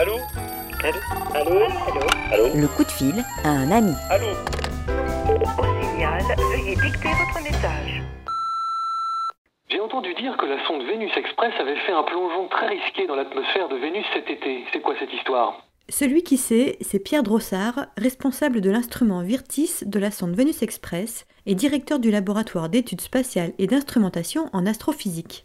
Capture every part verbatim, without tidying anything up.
Allô? Allô? Allô? Allô? Allô? Le coup de fil à un ami. Allô? Au signal, veuillez dicter votre message. J'ai entendu dire que la sonde Vénus Express avait fait un plongeon très risqué dans l'atmosphère de Vénus cet été. C'est quoi cette histoire? Celui qui sait, c'est Pierre Drossard, responsable de l'instrument Virtis de la sonde Vénus Express et directeur du laboratoire d'études spatiales et d'instrumentation en astrophysique.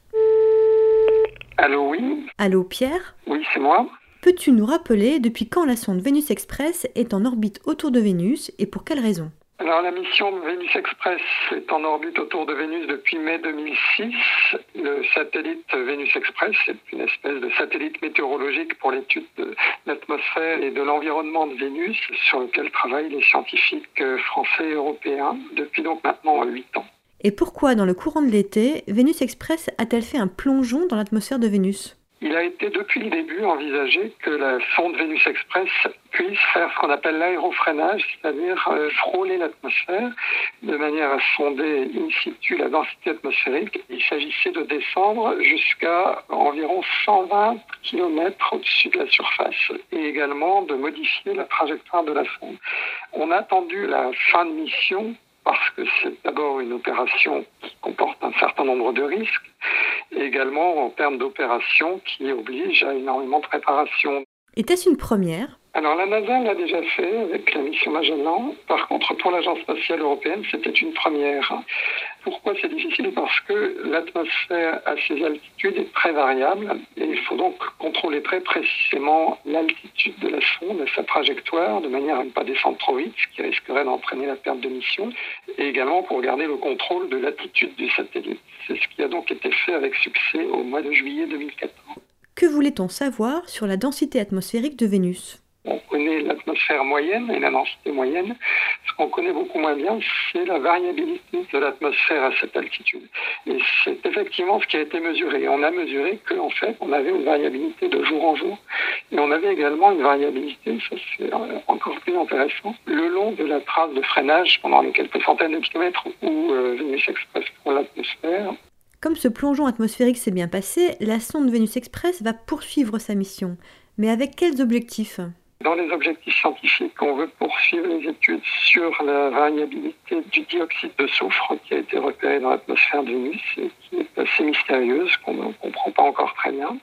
Allô, oui? Allô Pierre? Oui, c'est moi. Peux-tu nous rappeler depuis quand la sonde Vénus Express est en orbite autour de Vénus et pour quelles raisons? Alors, la mission Vénus Express est en orbite autour de Vénus depuis mai deux mille six. Le satellite Vénus Express est une espèce de satellite météorologique pour l'étude de l'atmosphère et de l'environnement de Vénus, sur lequel travaillent les scientifiques français et européens depuis donc maintenant huit ans. Et pourquoi, dans le courant de l'été, Vénus Express a-t-elle fait un plongeon dans l'atmosphère de Vénus? Il a été depuis le début envisagé que la sonde Vénus Express puisse faire ce qu'on appelle l'aérofreinage, c'est-à-dire euh, frôler l'atmosphère de manière à sonder in situ la densité atmosphérique. Il s'agissait de descendre jusqu'à environ cent vingt kilomètres au-dessus de la surface et également de modifier la trajectoire de la sonde. On a attendu la fin de mission parce que c'est d'abord une opération qui comporte un certain nombre de risques, et également en termes d'opération qui oblige à énormément de préparation. Était-ce une première? Alors la NASA l'a déjà fait avec la mission Magellan. Par contre, pour l'Agence spatiale européenne, c'était une première. Pourquoi c'est difficile? Parce que l'atmosphère à ces altitudes est très variable et il faut donc contrôler très précisément l'altitude de la sonde et sa trajectoire de manière à ne pas descendre trop vite, ce qui risquerait d'entraîner la perte de mission, et également pour garder le contrôle de l'attitude du satellite. C'est ce qui a donc été fait avec succès au mois de juillet deux mille quatorze. Que voulait-on savoir sur la densité atmosphérique de Vénus? On connaît l'atmosphère moyenne et la densité moyenne. Ce qu'on connaît beaucoup moins bien, c'est la variabilité de l'atmosphère à cette altitude. Et c'est effectivement ce qui a été mesuré. On a mesuré qu'en fait, on avait une variabilité de jour en jour. Et on avait également une variabilité, ça c'est encore plus intéressant, le long de la trace de freinage pendant les quelques centaines de kilomètres où euh, Vénus Express prend l'atmosphère. Comme ce plongeon atmosphérique s'est bien passé, la sonde Vénus Express va poursuivre sa mission. Mais avec quels objectifs? Dans les objectifs scientifiques, on veut poursuivre les études sur la variabilité du dioxyde de soufre qui a été repéré dans l'atmosphère de Vénus et qui est assez mystérieuse, qu'on ne comprend pas encore très bien.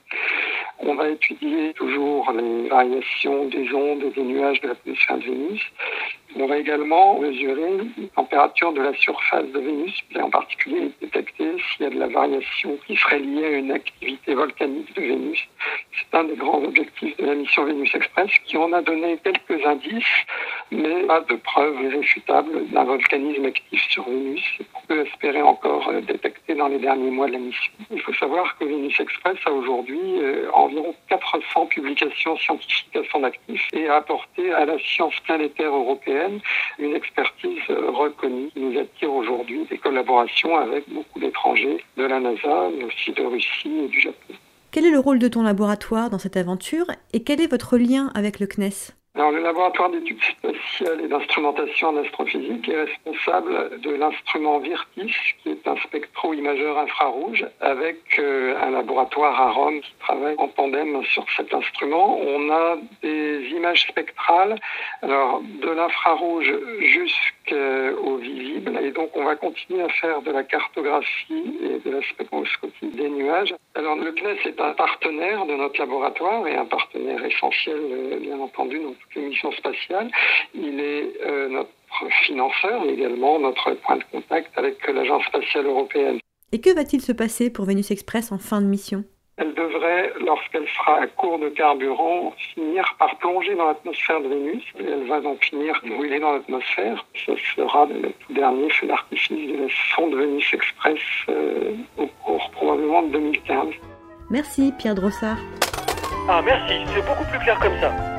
On va étudier toujours les variations des ondes et des nuages de l'atmosphère de Vénus. On va également mesurer la température de la surface de Vénus, et en particulier détecter s'il y a de la variation qui serait liée à une activité volcanique de Vénus. C'est un des grands objectifs de la mission Vénus Express, qui en a donné quelques indices, mais pas de preuves irréfutables d'un volcanisme actif sur Vénus. On peut espérer encore détecter dans les derniers mois de la mission. Il faut savoir que Vénus Express a aujourd'hui euh, environ quatre cents publications scientifiques à son actif et a apporté à la science planétaire européenne une expertise reconnue qui nous attire aujourd'hui des collaborations avec beaucoup d'étrangers de la NASA, mais aussi de Russie et du Japon. Quel est le rôle de ton laboratoire dans cette aventure et quel est votre lien avec le C N E S? Alors, le laboratoire d'études spatiales et d'instrumentation en astrophysique est responsable de l'instrument Virtis, qui est un spectro-imageur infrarouge, avec euh, un laboratoire à Rome qui travaille en tandem sur cet instrument. On a des images spectrales, alors de l'infrarouge jusqu'au visible, et donc on va continuer à faire de la cartographie et de la spectroscopie des nuages. Alors, le C N E S est un partenaire de notre laboratoire et un partenaire essentiel, euh, bien entendu, dans toutes les missions spatiales. Il est euh, notre financeur et également notre point de contact avec l'Agence spatiale européenne. Et que va-t-il se passer pour Vénus Express en fin de mission? Elle devrait, lorsqu'elle sera à court de carburant, finir par plonger dans l'atmosphère de Vénus. Et elle va donc finir brûler dans l'atmosphère. Ce sera le tout dernier feu d'artifice de la sonde Vénus Express euh, au cours probablement de deux mille quinze. Merci Pierre Drossard. Ah merci, c'est beaucoup plus clair comme ça.